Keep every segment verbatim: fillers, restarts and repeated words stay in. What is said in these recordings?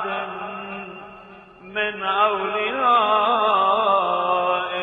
أحد من أوليائه.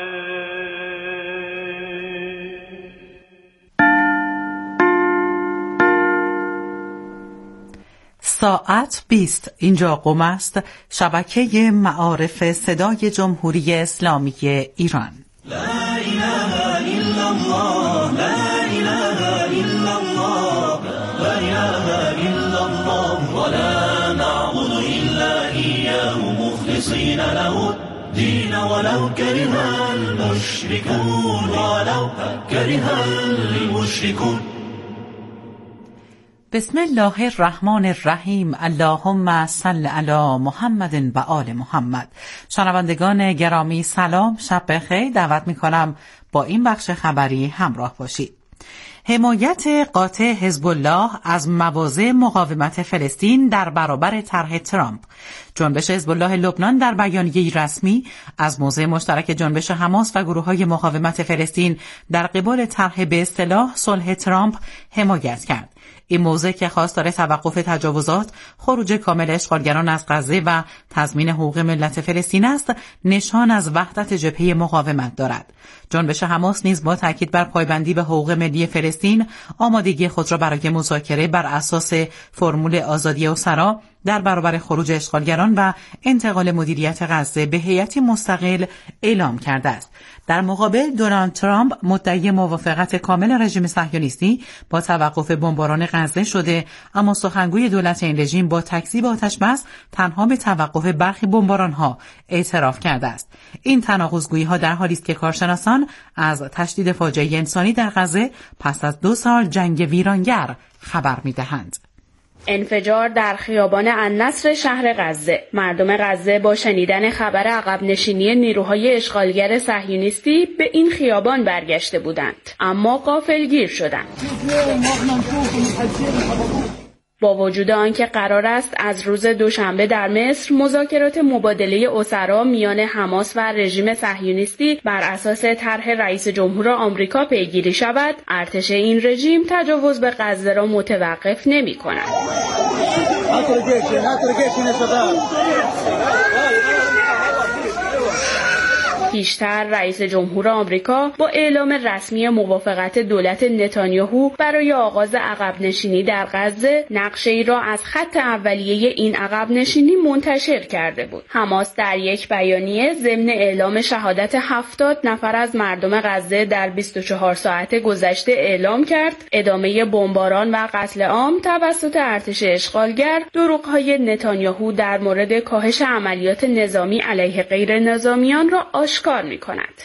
ساعت بیست. اینجا قم است، شبکه معارف صدای جمهوری اسلامی ایران. لا اله الا الله، لا اله الا الله، لا اله الا الله، ولا نعبد الا اياه مخلصين له الدين ولو كره المشركون، ولو كره المشركون. بسم الله الرحمن الرحیم. اللهم صل علی محمد و آل محمد. شنوندگان گرامی سلام، شب بخیر. دعوت میکنم با این بخش خبری همراه باشید. حمایت قاطع حزب الله از مواضع مقاومت فلسطین در برابر طرح ترامپ. جنبش حزب الله لبنان در بیانیه‌ای رسمی از موضع مشترک جنبش حماس و گروه‌های مقاومت فلسطین در قبال طرح به اصطلاح صلح ترامپ حمایت کرد. این موضع که خواستار توقف تجاوزات، خروج کامل اشغالگران از غزه و تضمین حقوق ملت فلسطین است، نشان از وحدت جبهه مقاومت دارد. جنبش حماس نیز با تاکید بر پایبندی به حقوق ملی فلسطین، آمادگی خود را برای مذاکره بر اساس فرمول آزادی اسرا در برابر خروج اشغالگران و انتقال مدیریت غزه به هیئتی مستقل اعلام کرده است. در مقابل دونالد ترامپ مدعی موافقت کامل رژیم صهیونیستی با توقف بمباران غزه شده، اما سخنگوی دولت این رژیم با تکذیب آتش‌بس تنها به توقف برخی بمباران‌ها اعتراف کرده است. این تناقض‌گویی‌ها در حالی است که کارشناسان از تشدید فاجعه انسانی در غزه پس از دو سال جنگ ویرانگر خبر می‌دهند. انفجار در خیابان النصر شهر غزه. مردم غزه با شنیدن خبر عقب نشینی نیروهای اشغالگر صهیونیستی به این خیابان برگشته بودند، اما غافلگیر شدند. با وجود آنکه قرار است از روز دوشنبه در مصر مذاکرات مبادله اسرا میان حماس و رژیم صهیونیستی بر اساس طرح رئیس جمهور آمریکا پیگیری شود، ارتش این رژیم تجاوز به غزه را متوقف نمی‌کند. پیشتر رئیس جمهور آمریکا با اعلام رسمی موافقت دولت نتانیاهو برای آغاز عقب نشینی در غزه، نقشه‌ای را از خط اولیه این عقب نشینی منتشر کرده بود. حماس در یک بیانیه ضمن اعلام شهادت هفتاد نفر از مردم غزه در بیست و چهار ساعت گذشته اعلام کرد ادامه بمباران و قتل عام توسط ارتش اشغالگر دروغ‌های نتانیاهو در مورد کاهش عملیات نظامی علیه غیر نظامیان را آشکار کار می کند.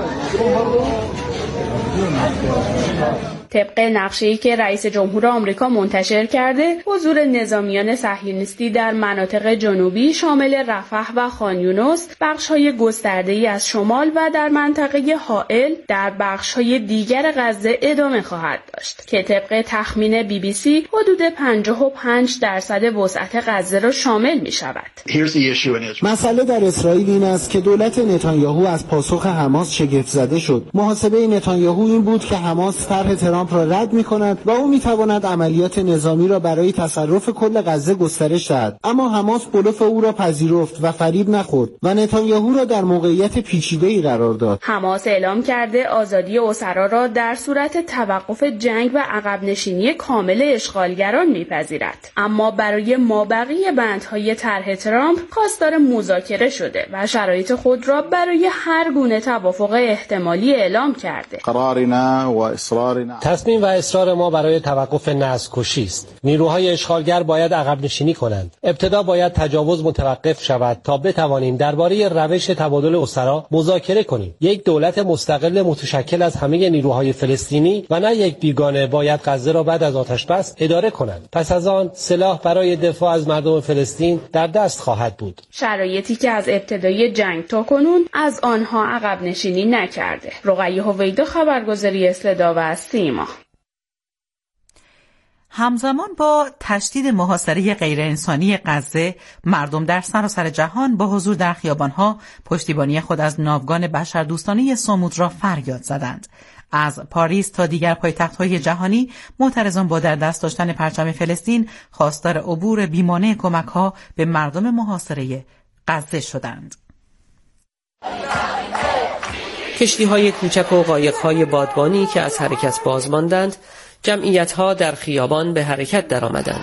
طبق نقشه‌ای که رئیس جمهور آمریکا منتشر کرده، حضور نظامیان صهیونیستی در مناطق جنوبی شامل رفح و خان یونس، بخش‌های گسترده‌ای از شمال و در منطقه حائل در بخش‌های دیگر غزه ادامه خواهد داشت که طبق تخمین بی بی سی حدود پنجاه و پنج درصد وسعت غزه را شامل می‌شود. مسئله در اسرائیل این است که دولت نتانیاهو از پاسخ حماس شگفت زده شد. محاسبه نتانیاهو این بود که حماس طرح ترامپ را رد می‌کند و او می‌تواند عملیات نظامی را برای تصرف کل غزه گسترش دهد، اما حماس بلوف او را پذیرفت و فریب نخورد و نتانیاهو را در موقعیت پیچیده‌ای قرار داد. حماس اعلام کرده آزادی اسرا را در صورت توقف جنگ و عقب نشینی کامل اشغالگران می‌پذیرد، اما برای مابقی بندهای طرح ترامپ خواستار مذاکره شده و شرایط خود را برای هر گونه توافق احتمالی اعلام کرده. قرارنا و اصرارنا تصمیم و اصرار ما برای توقف نسل‌کشی است. نیروهای اشغالگر باید عقب نشینی کنند. ابتدا باید تجاوز متوقف شود تا بتوانیم درباره روش تبادل اسرا مذاکره کنیم. یک دولت مستقل متشکل از همه نیروهای فلسطینی و نه یک بیگانه باید غزه را بعد از آتش‌بس اداره کنند. پس از آن سلاح برای دفاع از مردم فلسطین در دست خواهد بود. شرایطی که از ابتدای جنگ تا کنون از آنها عقب نشینی نکرده. رقیه هویدا، خبرگزاری صدا و سیما. همزمان با تشدید محاصره غیرانسانی غزه، مردم در سراسر جهان با حضور در خیابان‌ها پشتیبانی خود از ناوگان بشردوستانه صمود را فریاد زدند. از پاریس تا دیگر پایتخت‌های جهانی معترضان با در دست داشتن پرچم فلسطین خواستار عبور بیمانع کمک‌ها به مردم محاصره غزه شدند. کشتی‌های کوچک و قایق‌های بادبانی که از حرکت باز ماندند، جمعیت‌ها در خیابان به حرکت درآمدند.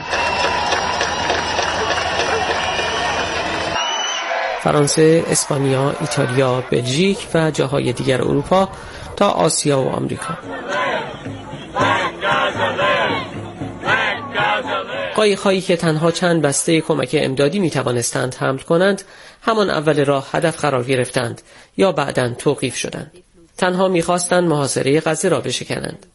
فرانسه، اسپانیا، ایتالیا، بلژیک و جاهای دیگر اروپا تا آسیا و آمریکا. قایق‌هایی که تنها چند بسته کمک امدادی می‌توانستند حمل کنند، همان اول راه هدف قرار گرفتند یا بعداً توقیف شدند. تنها می‌خواستند محاصره غزه را بشکنند.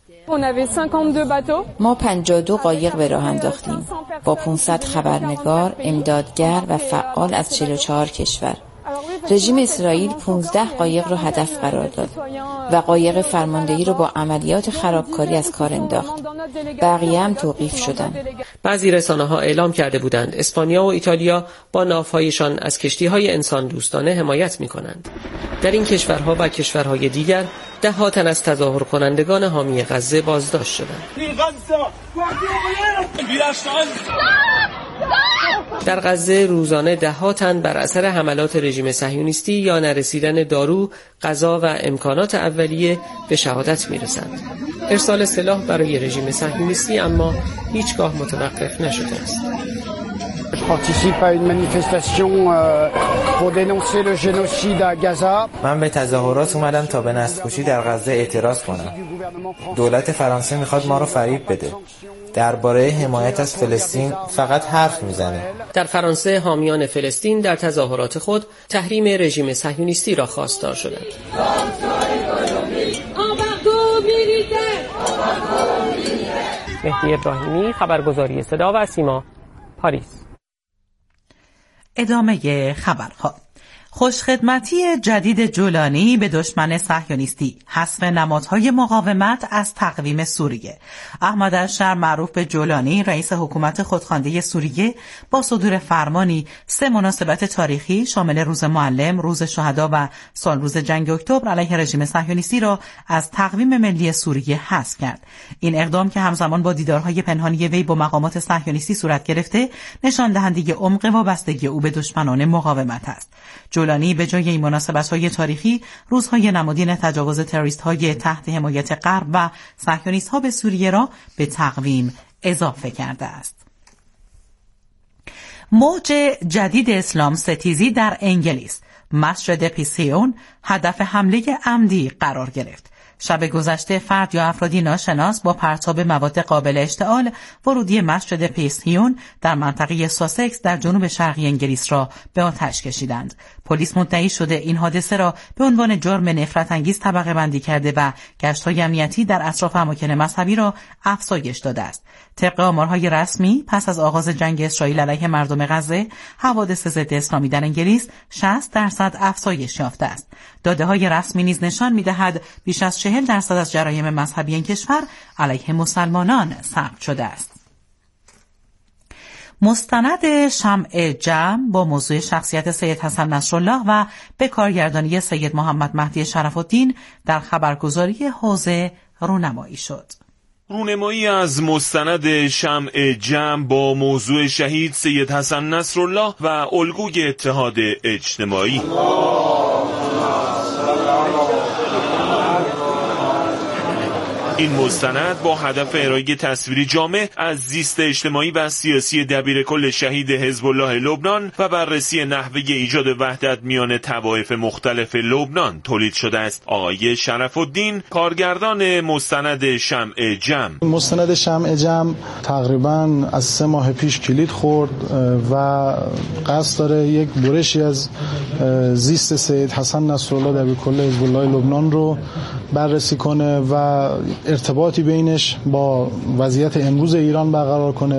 ما پنجاه و دو قایق به راه انداختیم با پانصد خبرنگار، امدادگر و فعال از چهل و چهار کشور. رژیم اسرائیل پانزده قایق را هدف قرار داد و قایق فرماندهی را با عملیات خرابکاری از کار انداخت. بقیه هم توقیف شدند. بعضی رسانه‌ها اعلام کرده بودند اسپانیا و ایتالیا با ناوهایشان از کشتی‌های انسان دوستانه حمایت می‌کنند. در این کشورها و کشورهای دیگر ده ها تن از تظاهر کنندگان حامی غزه بازداشت شدند. در غزه روزانه ده ها تن بر اثر حملات رژیم صهیونیستی یا نرسیدن دارو، غذا و امکانات اولیه به شهادت میرسند. ارسال سلاح برای رژیم صهیونیستی اما هیچگاه متوقف نشده است. من به تظاهرات اومدم تا به نسل‌کشی در غزه اعتراض کنم. دولت فرانسه میخواد ما رو فریب بده. درباره حمایت از فلسطین فقط حرف میزنه. در فرانسه حامیان فلسطین در تظاهرات خود تحریم رژیم صهیونیستی را خواستار شدند. مهدی ابراهیمی، خبرگزاری صدا و سیما، پاریس. ادامه خبرها. خوشخدمتی جدید جولانی به دشمن صهیونیستی، حذف نمادهای مقاومت از تقویم سوریه. احمد الشر معروف به جولانی، رئیس حکومت خودخوانده سوریه، با صدور فرمانی سه مناسبت تاریخی شامل روز معلم، روز شهدا و سالروز جنگ اکتبر علیه رژیم صهیونیستی را از تقویم ملی سوریه حذف کرد. این اقدام که همزمان با دیدارهای پنهانی وی با مقامات صهیونیستی صورت گرفته، نشان دهنده عمق وابستگی او به دشمنان مقاومت است. جولانی به جای این مناسبت‌های تاریخی روزهای نمادین تجاوز تروریست‌های تحت حمایت غرب و صهیونیست‌ها به سوریه را به تقویم اضافه کرده است. موج جدید اسلام ستیزی در انگلیس، مسجد پیسیون هدف حمله عمدی قرار گرفت. شب گذشته فرد یا افرادی ناشناس با پرتاب مواد قابل اشتعال ورودی مسجد پیسیون در منطقه ساسکس در جنوب شرقی انگلیس را به آتش کشیدند. پلیس مدعی شده این حادثه را به عنوان جرم نفرت انگیز طبقه بندی کرده و گشت‌های امنیتی در اطراف اماکن مذهبی را افزایش داده است. طبق آمارهای رسمی پس از آغاز جنگ اسرائیل علیه مردم غزه، حوادث ضد اسلامی در انگلیس شصت درصد افزایش یافته است. داده‌های رسمی نیز نشان می‌دهد بیش از چهل درصد از جرایم مذهبی این کشور علیه مسلمانان ثبت شده است. مستند شمع جمع با موضوع شخصیت سید حسن نصرالله و به کارگردانی سید محمد مهدی شرف الدین در خبرگزاری حوزه رونمایی شد. رونمایی از مستند شمع جمع با موضوع شهید سید حسن نصرالله و الگوی اتحاد اجتماعی. این مستند با هدف ارائه تصویری جامع از زیست اجتماعی و سیاسی دبیرکل شهید حزب الله لبنان و بررسی نحوه ایجاد وحدت میان طوایف مختلف لبنان تولید شده است. آقای شرف الدین، کارگردان مستند شمع جمع: مستند شمع جمع تقریباً از سه ماه پیش کلید خورد و قصد داره یک برشی از زیست سید حسن نصرالله دبیرکل حزب الله لبنان رو بررسی کنه و ارتباطی بینش با وضعیت امروز ایران برقرار کنه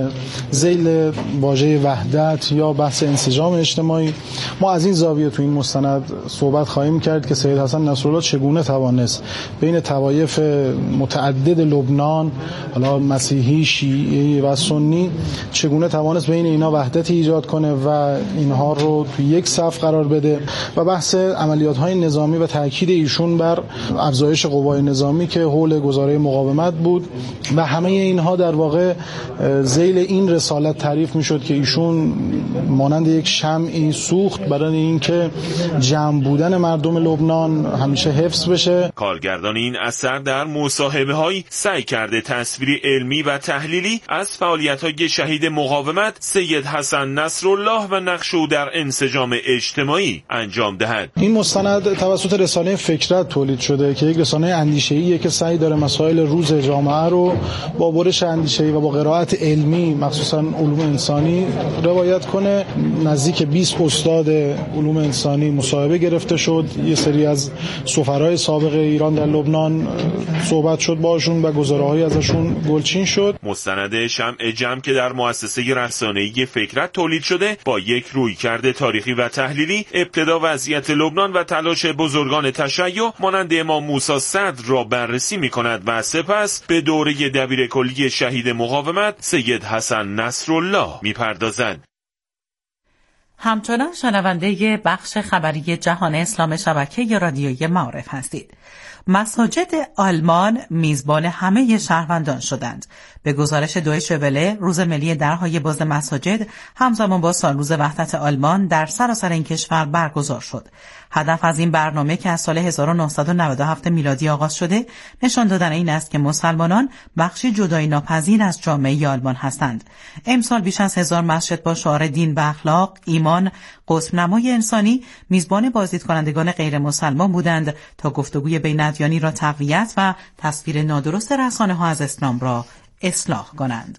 ذیل واژه وحدت یا بحث انسجام اجتماعی. ما از این زاویه تو این مستند صحبت خواهیم کرد که سید حسن نصرالله چگونه توانست بین طوایف متعدد لبنان، حالا مسیحی، شیعی و سنی، چگونه توانست بین اینا وحدتی ایجاد کنه و اینها رو تو یک صف قرار بده و بحث عملیات‌های نظامی و تاکید ایشون بر افزایش قوای نظامی که حول گزاره مقاومت بود و همه اینها در واقع ذیل این رسالت تعریف میشد که ایشون مانند یک شمعی سوخت برای اینکه جمع بودن مردم لبنان همیشه حفظ بشه. کارگردان این اثر در مصاحبه‌هایی سعی کرده تصویری علمی و تحلیلی از فعالیت‌های شهید مقاومت سید حسن نصرالله و نقش او در انسجام اجتماعی انجام دهد. این مستند توسط رسانه فکرت تولید شده که یک رسانه اندیشه‌ایه که سعی داره مسائل روز جامعه رو با برش اندیشه‌ای و با قرائت علمی مخصوصاً علوم انسانی روایت کنه. نزدیک بیست استاد علوم انسانی مصاحبه گرفته شد، یه سری از سفرای سابق ایران در لبنان صحبت شد باشون و گزاره‌های ازشون گلچین شد. مستند شمع جمع که در مؤسسه رسانه‌ای فکرت تولید شده با یک رویکرد تاریخی و تحلیلی ابتدا وضعیت لبنان و تلاش بزرگان تشیع مانند امام موسی صدر را بررسی می‌کند و سپس به دوره دبیرکلی شهید مقاومت سید حسن نصرالله می‌پردازد. همچنان شنونده بخش خبری جهان اسلام شبکه رادیویی معارف هستید. مساجد آلمان میزبان همه شهروندان شدند. به گزارش دویچه وله، روز ملی درهای باز مساجد همزمان با سالروز وحدت آلمان در سراسر این کشور برگزار شد. هدف از این برنامه که از سال هزار و نهصد و نود و هفت میلادی آغاز شده، نشان دادن این است که مسلمانان بخشی جدایی ناپذیر از جامعه آلمان هستند. امسال بیش از هزار مسجد با شعار دین و اخلاق، ایمان، قطب‌نمای انسانی میزبان بازدید کنندگان غیر مسلمان بودند تا گفتگوی بین ادیانی را تقویت و تصویر نادرست رسانه‌ها از اسلام را اصلاح کنند.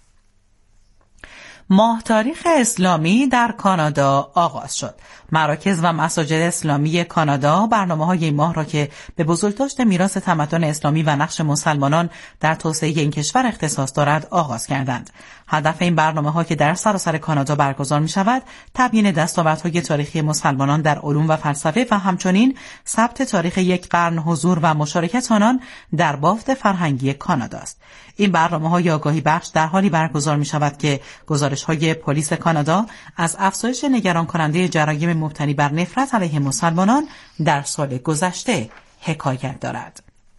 ماه تاریخ اسلامی در کانادا آغاز شد. مراکز و مساجد اسلامی کانادا برنامه‌های این ماه را که به بزرگداشت میراث تمدن اسلامی و نقش مسلمانان در توسعه این کشور اختصاص دارد آغاز کردند. هدف این برنامه‌ها که در سراسر کانادا برگزار می‌شود، تبیین دستاوردهای تاریخی مسلمانان در علوم و فلسفه و همچنین ثبت تاریخ یک قرن حضور و مشارکت آنان در بافت فرهنگی کانادا است. این برنامه‌های آگاهی بخش در حالی برگزار می‌شود که گزارش‌های پلیس کانادا از افزایش نگران کننده جرایم مبتنی بر نفرت علیه مسلمانان در سال گذشته حکایت دارد.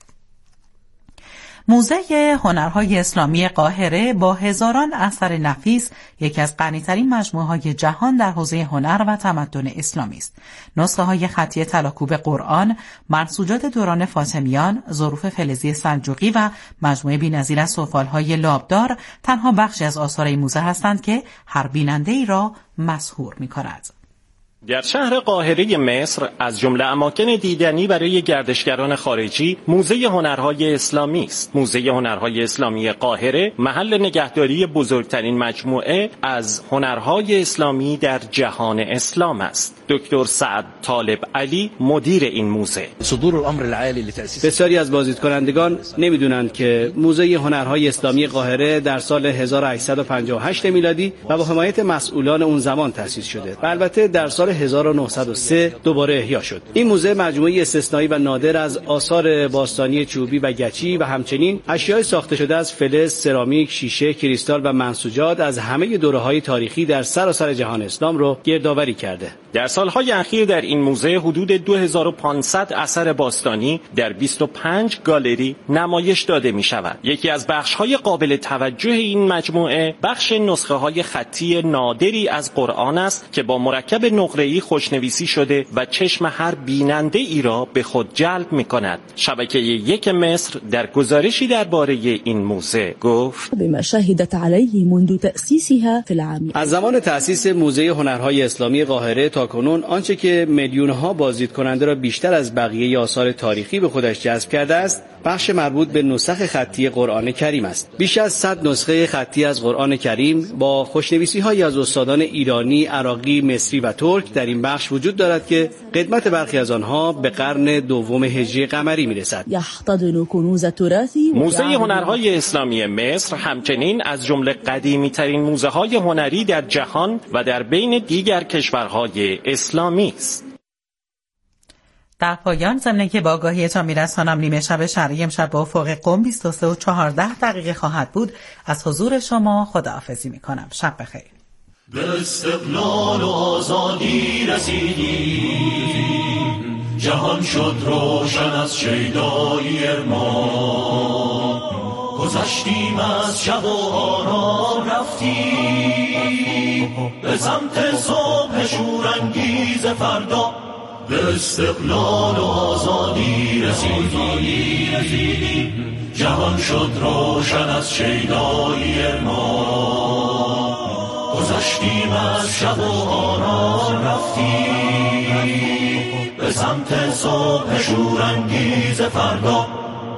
موزه هنرهای اسلامی قاهره با هزاران اثر نفیس یکی از غنی‌ترین مجموعه‌های جهان در حوزه هنر و تمدن اسلامی است. نسخه‌های خطی طلاکوب قرآن، منسوجات دوران فاطمیان، ظروف فلزی سلجوقی و مجموعه بی‌نظیر از سفال‌های لابدار تنها بخشی از آثار این موزه هستند که هر بیننده‌ای را مسحور می‌کند. در شهر قاهره مصر از جمله اماکن دیدنی برای گردشگران خارجی موزه هنرهای اسلامی است. موزه هنرهای اسلامی قاهره محل نگهداری بزرگترین مجموعه از هنرهای اسلامی در جهان اسلام است. دکتر سعد طالب علی مدیر این موزه: صدور الامر العالی لتأسیس. بسیاری از بازدیدکنندگان نمیدونند که موزه هنرهای اسلامی قاهره در سال هزار و هشتصد و پنجاه و هشت میلادی و با حمایت مسئولان اون زمان تأسیس شده و البته در سال هزار و نهصد و سه دوباره احیا شد. این موزه مجموعه استثنایی و نادر از آثار باستانی چوبی و گچی و همچنین اشیاء ساخته شده از فلز، سرامیک، شیشه، کریستال و منسوجات از همه دوره‌های تاریخی در سراسر جهان اسلام رو گردآوری کرده. در سالهای اخیر در این موزه حدود دو هزار و پانصد اثر باستانی در بیست و پنج گالری نمایش داده می شود. یکی از بخش‌های قابل توجه این مجموعه بخش نسخه‌های خطی نادری از قرآن است که با مرکب نقره‌ای خوشنویسی شده و چشم هر بیننده ای را به خود جلب می کند. شبکه یک مصر در گزارشی درباره این موزه گفت: بما شهدت علیه منذ تأسیسها فی العام. از زمان تأسیس موزه هنرهای اسلامی قاهره تا کنون آنچه که میلیون‌ها بازدید کننده را بیشتر از بقیه آثار تاریخی به خودش جذب کرده است، بخش مربوط به نسخ خطی قرآن کریم است. بیش از صد نسخه خطی از قرآن کریم با خوشنویسی‌هایی از استادان ایرانی، عراقی، مصری و ترک در این بخش وجود دارد که قدمت برخی از آنها به قرن دوم هجری قمری میرسد. یحتضن کنوز التراث موزه هنرهای اسلامی مصر همچنین از جمله قدیمی‌ترین موزه‌های هنری در جهان و در بین دیگر کشورهای اسلامی است. در پایان ضمن که با آگاهیتان میرسانم نیمه شب شرعی امشب با افق قم بیست و سه و چهارده دقیقه خواهد بود. از حضور شما خداحافظی میکنم. شب بخیر. به استقلال و آزادی رسیدیم، جهان شد روشن از شیدایی ارمان، گذشتیم از شب و آرام رفتیم به سمت صبح شورانگیز فردا. به استقلال و آزادی رسیدیم، جهان شد روشن از شیدایی ارمان، گذشتیم از شب و آرام رفتیم به سمت صبح شورانگیز فردا.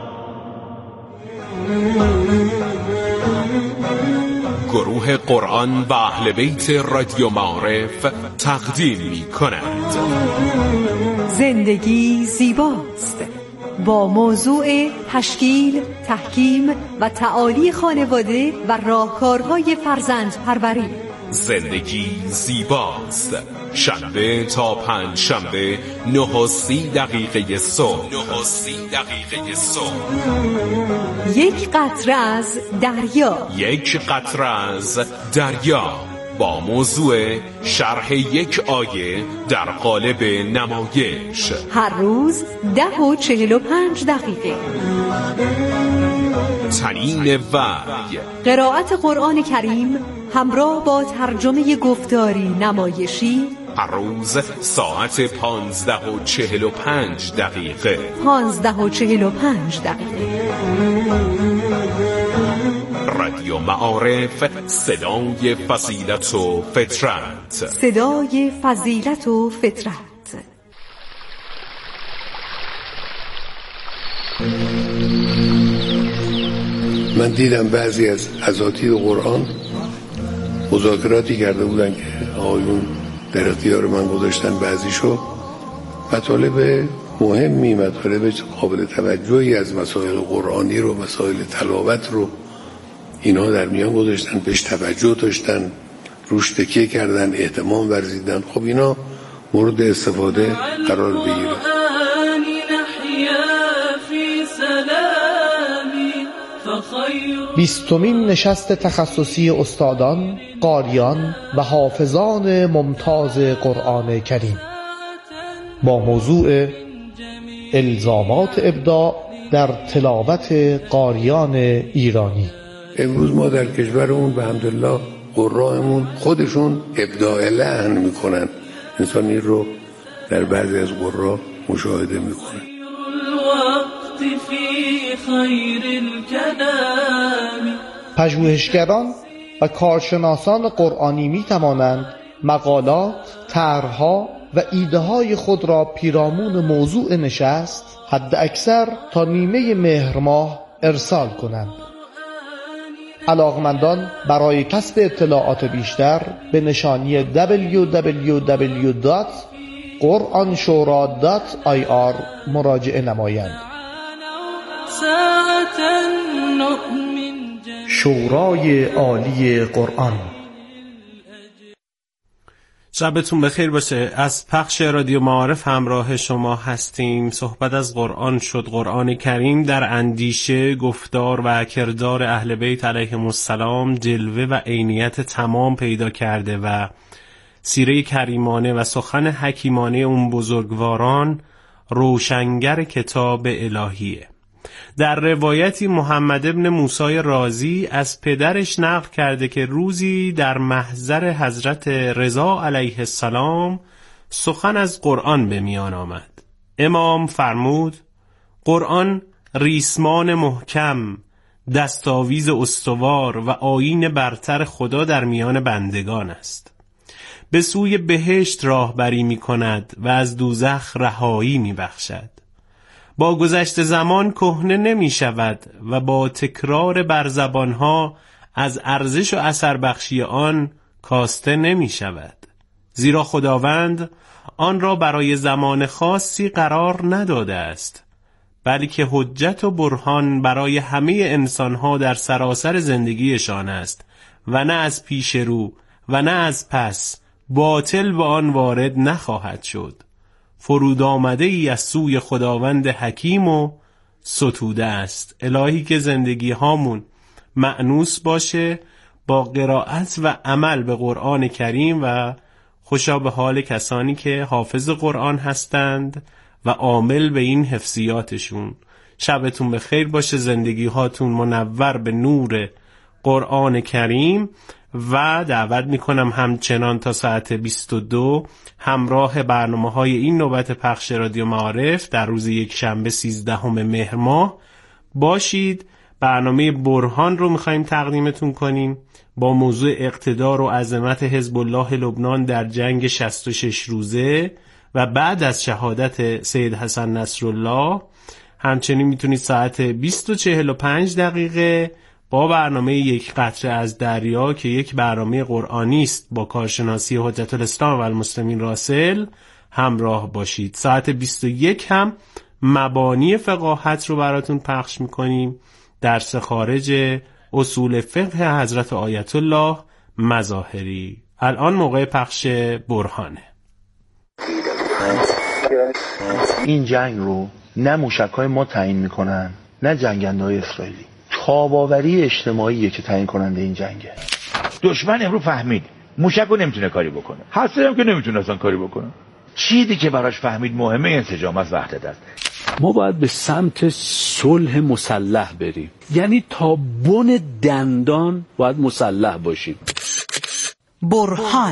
گروه قرآن و اهل بیت رادیو معارف تقدیم می کند زندگی زیباست، با موضوع تشکیل، تحکیم و تعالی خانواده و راهکارهای فرزند پروری. زندگی زیباست، شنبه تا پنج شنبه نه و سی دقیقه صبح. نه و سی دقیقه صبح. یک قطره از دریا. یک قطره از دریا با موضوع شرح یک آیه در قالب نمایش. هر روز ده و چهل و پنج دقیقه. تنین وحی، قرائت قرآن کریم همراه با ترجمه گفتاری نمایشی. هر روز ساعت پانزده و چهل و پنج دقیقه. پانزده و چهل و پنج دقیقه. رادیو معارف، صدای فضیلت و فطرت. صدای فضیلت و فطرت. من دیدم بعضی از اساتید قرآن مذاکراتی کرده بودن که آقایون در اختیار من گذاشتن، بعضیشو مطالب مهمی، مطالب قابل توجهی از مسائل قرآنی رو، مسائل تلاوت رو اینها در میان گذاشتن، بهش توجه داشتن، روش تکیه کردن، اهتمام ورزیدن. خب اینا مورد استفاده قرار بگیره. بیستمین نشست تخصصی استادان، قاریان و حافظان ممتاز قرآن کریم با موضوع الزامات ابداع در تلاوت قاریان ایرانی. امروز ما در کشورمون به حمدالله قرائمون خودشون ابداع لحن میکنن. انسان این رو در بعضی از قرا مشاهده میکنه. پژوهشگران و کارشناسان قرآنی می توانند مقالات، طرح‌ها و ایده‌های خود را پیرامون موضوع نشست حد اکثر تا نیمه مهر ماه ارسال کنند. علاقمندان برای کسب اطلاعات بیشتر به نشانی دبلیو دبلیو دبلیو دات قرآن شورا دات آی آر مراجعه نمایند. شورای عالی قرآن. شبتون بخیر باشه. از پخش رادیو معارف همراه شما هستیم. صحبت از قرآن شد. قرآن کریم در اندیشه، گفتار و کردار اهل بیت علیهم السلام جلوه و عینیت تمام پیدا کرده و سیره کریمانه و سخن حکیمانه اون بزرگواران روشنگر کتاب الهیه. در روایتی محمد ابن موسی رازی از پدرش نقل کرده که روزی در محضر حضرت رضا علیه السلام سخن از قرآن به میان آمد. امام فرمود: قرآن ریسمان محکم، دستاویز استوار و آیین برتر خدا در میان بندگان است. به سوی بهشت راهبری می کند و از دوزخ رهایی می بخشد. با گذشت زمان کهنه نمی شود و با تکرار بر زبانها از ارزش و اثر بخشی آن کاسته نمی شود. زیرا خداوند آن را برای زمان خاصی قرار نداده است، بلکه حجت و برهان برای همه انسانها در سراسر زندگیشان است و نه از پیش رو و نه از پس باطل به آن وارد نخواهد شد. فرود آمده ای از سوی خداوند حکیم و ستوده است. الهی که زندگی هامون مأنوس باشه با قرائت و عمل به قرآن کریم و خوشا به حال کسانی که حافظ قرآن هستند و عامل به این حفظیاتشون. شبتون بخیر باشه، زندگی هاتون منور به نور قرآن کریم و دعوت میکنم همچنان تا ساعت بیست و دو همراه برنامه های این نوبت پخش رادیو معارف در روز یک شنبه سیزدهم مهر ماه باشید. برنامه برهان رو میخواییم تقدیمتون کنیم با موضوع اقتدار و عظمت حزب الله لبنان در جنگ شصت و شش روزه و بعد از شهادت سید حسن نصرالله. همچنین میتونید ساعت بیست و چهل و پنج دقیقه با برنامه یک قطره از دریا که یک برنامه قرآنی است با کارشناسی حجت الاسلام و المسلمین راسل همراه باشید. ساعت بیست و یک هم مبانی فقاهت رو براتون پخش میکنیم، درس خارج اصول فقه حضرت آیت الله مظاهری. الان موقع پخش برهانه. این جنگ رو نه موشک‌های ما تعیین میکنن نه جنگنده‌های اسرائیلی. تاباوری اجتماعیه که تعیین کننده این جنگه. دشمن امروز فهمید موشک رو نمیتونه کاری بکنه، هستی هم که نمیتونه اصلا کاری بکنه. چیزی که براش فهمید مهمه انسجام از وحدت است. ما باید به سمت صلح مسلح بریم، یعنی تا بن دندان باید مسلح باشیم. برهان.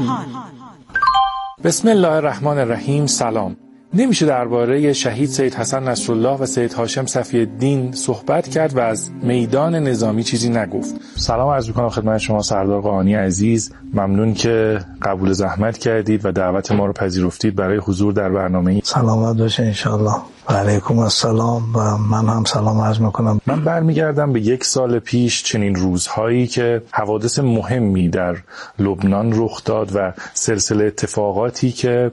بسم الله الرحمن الرحیم. سلام. نمیشه درباره شهید سید حسن نصرالله و سید هاشم صفی الدین صحبت کرد و از میدان نظامی چیزی نگفت. سلام عرض می‌کنم خدمت شما سردار قاآنی عزیز. ممنون که قبول زحمت کردید و دعوت ما رو پذیرفتید برای حضور در برنامه. سلامت باشه انشالله. و علیکم السلام و من هم سلام عرض میکنم. من برمیگردم به یک سال پیش چنین روزهایی که حوادث مهمی در لبنان رخ داد و سلسله اتفاقاتی که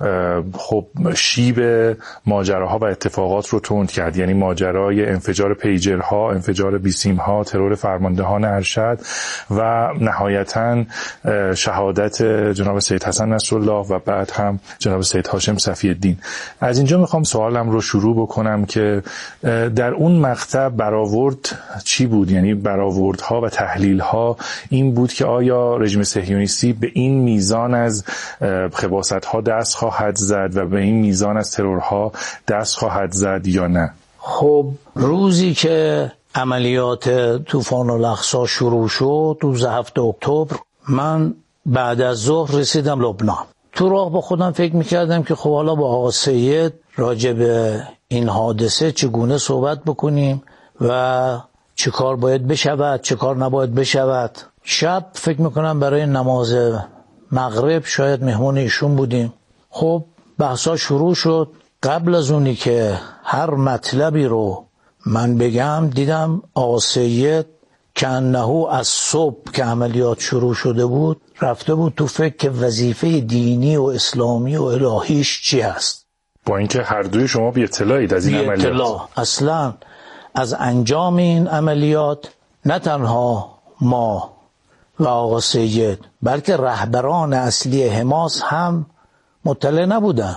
خب شیب ماجراها و اتفاقات رو تند کرد، یعنی ماجرای انفجار پیجرها، انفجار بیسیمها، ترور فرماندهان ارشد و نهایتاً شهادت جناب سید حسن نصرالله و بعد هم جناب سید هاشم صفی الدین. از اینجا میخوام سوالم رو شروع بکنم که در اون مقطع برآورد چی بود؟ یعنی برآوردها و تحلیلها این بود که آیا رژیم صهیونیستی به این میزان از خباثت‌ها دست خواهد زد و به این میزان از ترورها دست خواهد زد یا نه؟ خب روزی که عملیات طوفان الاقصی شروع شد روز هفتم اکتبر، من بعد از ظهر رسیدم لبنان. تو راه با خودم فکر میکردم که خب حالا با آقا سید راجع به این حادثه چگونه صحبت بکنیم و چه کار باید بشود چه کار نباید بشود. شب فکر میکنم برای نماز مغرب شاید مهمون ایشون بودیم. خب بحثا شروع شد. قبل از اونی که هر مطلبی رو من بگم دیدم آقا سید که انهو از صبح که عملیات شروع شده بود رفته بود تو فکر که وظیفه دینی و اسلامی و الهیش چی هست. با اینکه هر دوی شما بی اطلاعید از این عملیات. بی اطلاع اصلا از انجام این عملیات نه تنها ما و آقا سید بلکه رهبران اصلی حماس هم مطلع نبودن.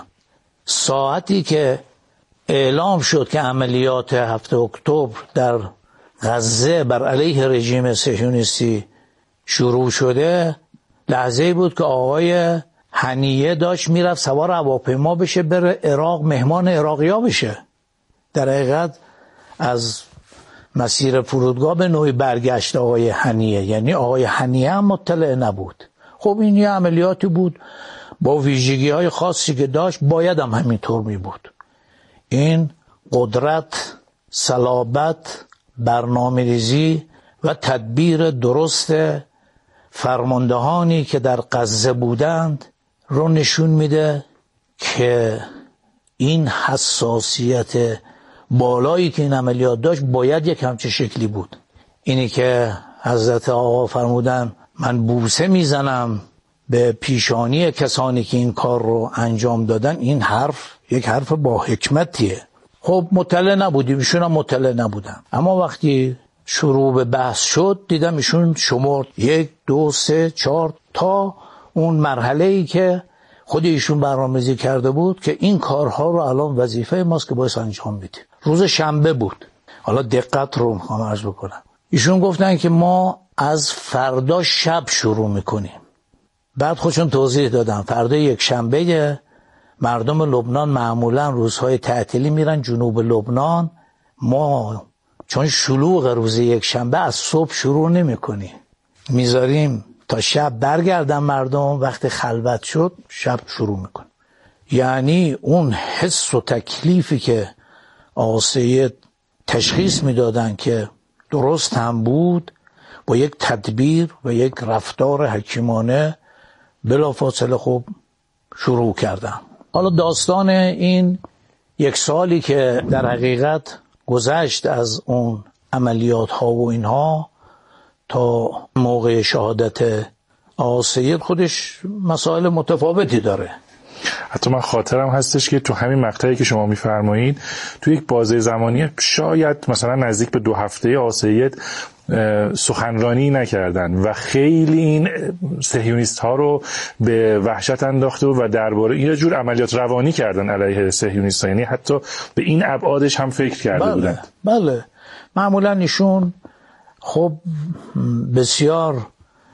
ساعتی که اعلام شد که عملیات هفتم اکتبر در غزه بر علیه رژیم صهیونیستی شروع شده، لحظه‌ای بود که آقای هنیه داشت میرفت سوار هواپیما بشه بره عراق، مهمان عراقیا بشه. در حقیقت از مسیر فرودگاه به نوعی برگشت آقای هنیه، یعنی آقای هنیه هم مطلع نبود. خب این یه عملیاتی بود با ویژگی‌های خاصی که داشت، باید هم همینطور می بود. این قدرت، صلابت، برنامه‌ریزی و تدبیر درست فرماندهانی که در غزه بودند رو نشون میده که این حساسیت بالایی که این عملیات داشت باید یک همچه شکلی بود. اینی که حضرت آقا فرمودن من بوسه میزنم به پیشانی کسانی که این کار رو انجام دادن، این حرف یک حرف با حکمتیه. خب مطلع نبودیم، ایشون هم مطلع نبودن، اما وقتی شروع به بحث شد دیدم ایشون شمرد یک دو سه چهار تا اون مرحله‌ای که خود ایشون برنامه‌ریزی کرده بود که این کارها رو الان وظیفه ماست که باید انجام بدیم. روز شنبه بود. حالا دقت رو میخوام عرض بکنم. ایشون گفتن که ما از فردا شب شروع میکنیم. بعد خودشون توضیح دادن فردا یک شنبه مردم لبنان معمولا روزهای تعطیلی میرن جنوب لبنان، ما چون شلوغ روز یک شنبه از صبح شروع نمی کنیم، میذاریم تا شب برگردن مردم، وقت خلوت شد شب شروع میکنیم. یعنی اون حس و تکلیفی که آقا سید تشخیص میدادن که درست هم بود، با یک تدبیر و یک رفتار حکیمانه بلافاصله خوب شروع کردن. حالا داستان این یک سالی که در حقیقت گذشت از اون عملیات ها و اینها تا موقع شهادت آقا سید خودش مسائل متفاوتی داره. حتی من خاطرم هستش که تو همین مقطعی که شما میفرمایید تو یک بازه زمانی شاید مثلا نزدیک به دو هفته آقا سید سخنرانی نکردن و خیلی این صهیونیست ها رو به وحشت انداخته و درباره این جور عملیات روانی کردن علیه صهیونیست ها، یعنی حتی به این ابعادش هم فکر کرده بله، بودن. بله معمولا ایشون خب بسیار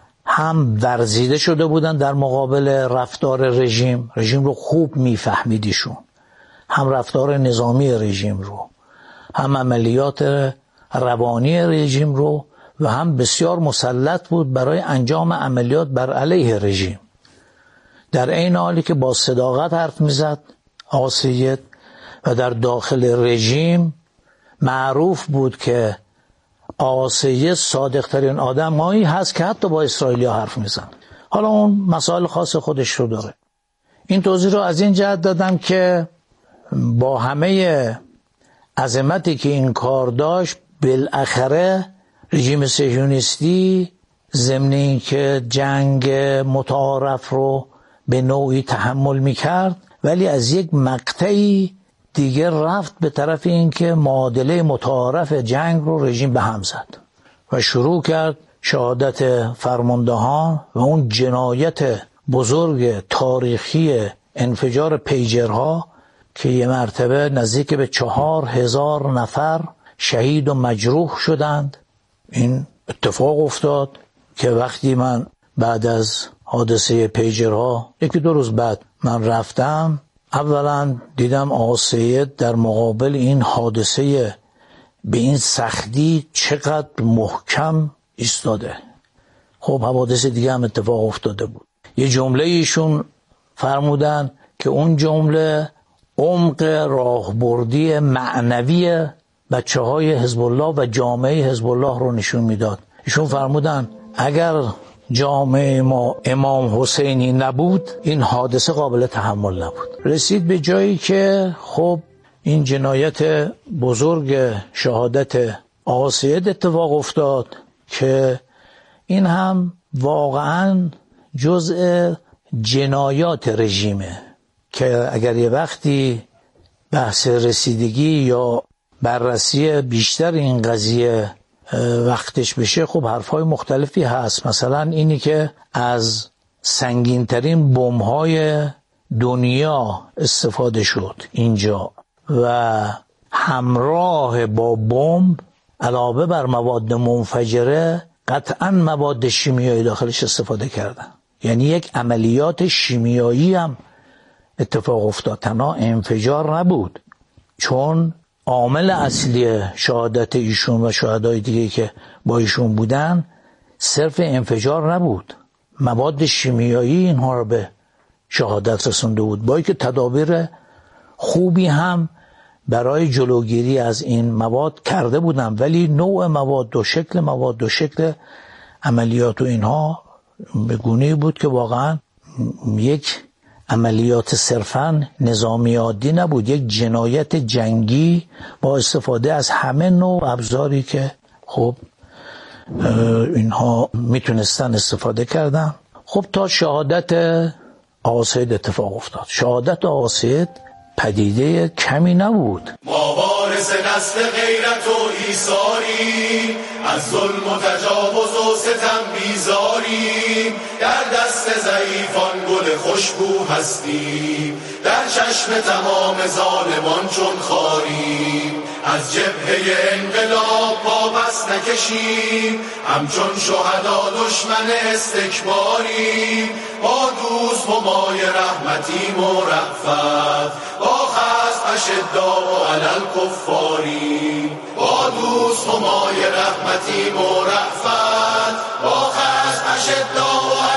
هم ورزیده شده بودن در مقابل رفتار رژیم، رژیم رو خوب میفهمید ایشون، هم رفتار نظامی رژیم رو، هم عملیات روانی رژیم رو، و هم بسیار مسلط بود برای انجام عملیات بر علیه رژیم. در این حالی که با صداقت حرف میزد آقا سید و در داخل رژیم معروف بود که آقا سید صادق ترین آدم هایی هست که حتی با اسرائیلی ها حرف میزن. حالا اون مسائل خاص خودش رو داره. این توضیح رو از این جهت دادم که با همه عظمتی که این کار داشت بالاخره رژیم صهیونیستی ضمن این که جنگ متعارف رو به نوعی تحمل میکرد، ولی از یک مقطعی دیگه رفت به طرف این که معادله متعارف جنگ رو رژیم به هم زد و شروع کرد شهادت فرماندهان و اون جنایت بزرگ تاریخی انفجار پیجرها که یه مرتبه نزدیک به چهار هزار نفر شهید و مجروح شدند. این اتفاق افتاد که وقتی من بعد از حادثه پیجرها یکی دو روز بعد من رفتم، اولا دیدم آقا سید در مقابل این حادثه به این سختی چقدر محکم ایستاده. خب حوادث دیگه هم اتفاق افتاده بود. یه جمله ایشون فرمودن که اون جمله عمق راهبردی معنوی بچه های حزب الله و جامعه حزب الله رو نشون میداد. ایشون فرمودن اگر جامعه ما امام حسینی نبود این حادثه قابل تحمل نبود. رسید به جایی که خب این جنایت بزرگ شهادت آقا سید اتفاق افتاد که این هم واقعا جزء جنایات رژیمه که اگر یه وقتی بحث رسیدگی یا بررسی بیشتر این قضیه وقتش بشه، خب حرفهای مختلفی هست. مثلا اینی که از سنگینترین بمب‌های دنیا استفاده شد اینجا و همراه با بمب علاوه بر مواد منفجره قطعا مواد شیمیایی داخلش استفاده کردن. یعنی یک عملیات شیمیایی هم اتفاق افتاد، تنها انفجار نبود، چون عامل اصلی شهادت ایشون و شهدای دیگه که با ایشون بودن صرف انفجار نبود، مواد شیمیایی اینها رو به شهادت رسونده بود، با اینکه تدابیر خوبی هم برای جلوگیری از این مواد کرده بودن، ولی نوع مواد و شکل مواد و شکل عملیات و اینها به گونه‌ای بود که واقعا یک عملیات صرفاً نظامی عادی نبود، یک جنایت جنگی با استفاده از همه نوع ابزاری که خب اینها میتونستن استفاده کردن. خب تا شهادت آقا سید اتفاق افتاد. شهادت آقا سید پدیده کمی نبود. ما وارث نسل غیرت و ایثاریم، از ظلم و تجاوز و ستم بیزاریم، در دست ضعیفان گل خوشبو هستیم، در چشم تمام ظالمان چون خاریم، از جبهه انقلاب پا پس نکشیم، همچون شهدا دشمن استکباریم، با دوست همای رحمتیم و رأفت، با خصم اشداء و علی الکفاریم، با دوست همای رحمتیم و رأفت، با خصم اشداء و